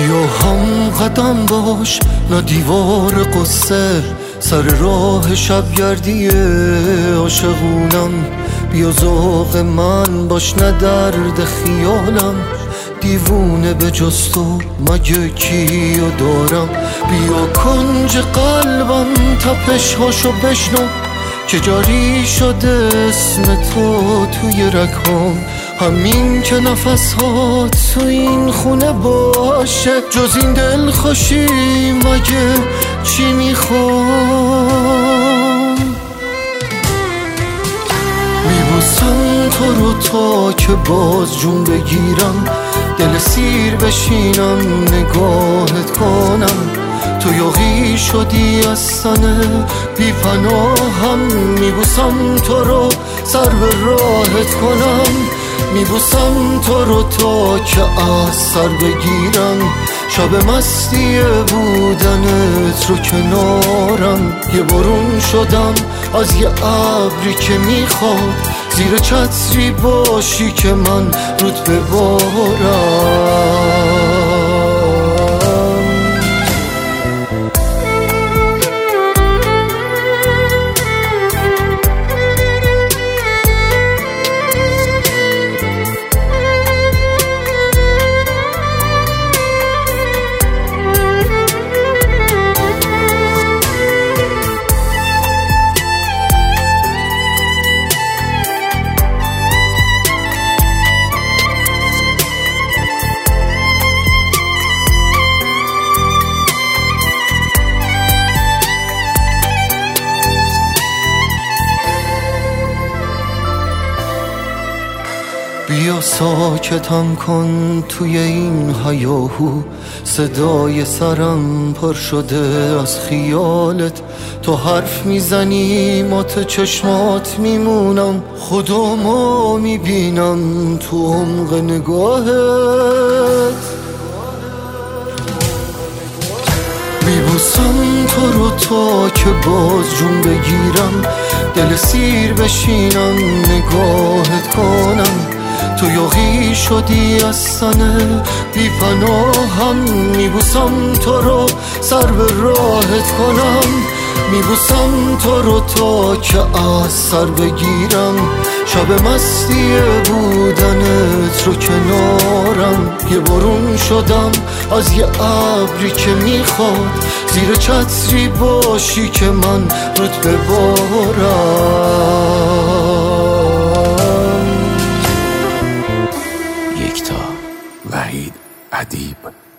بیا هم قدم باش، نه دیوار قصه، سر راه شبگردی عاشقونم. بیا ذوق من باش، نه درد خیالم. دیوونه به جز تو مگه کیو دارم؟ بیا کنج قلبم تپش هاشو بشنو، که جاری شده اسم تو توی رگام. همین که نفس هات تو این خونه باشه، جز این دل خوشی مگه چی میخوام؟ میبوسم تو رو تا که باز جون بگیرم، دل سیر بشینم نگاهت کنم. تو یاغی شدی از سن بی پناهم، میبوسم تو رو سر به راحت کنم. میبوسم تو رو تا که از سر بگیرم، شب مستی بودنت رو کنارم. یه بارون شدم از یه ابری که میخواد، زیر چتری باشی که من رود ببارم. بیا ساکتم کن توی این هیاهو، صدای سرم پر شده از خیالت. تو حرف میزنی مات چشمات میمونم، خودمو میبینم تو عمق نگاهت. میبوسم تو رو تا که باز جون بگیرم، دل سیر بشینم نگاهت کنم. تو یاغی شدی از سن بی پناهم، میبوسم تو رو سر به راحت کنم. میبوسم تو رو تا که از سر بگیرم، شب مستی بودنت رو کنارم. یه بارون شدم از یه ابری که میخواد، زیر چتری باشی که من رود ببارم. یکتا، وحید، ادیب.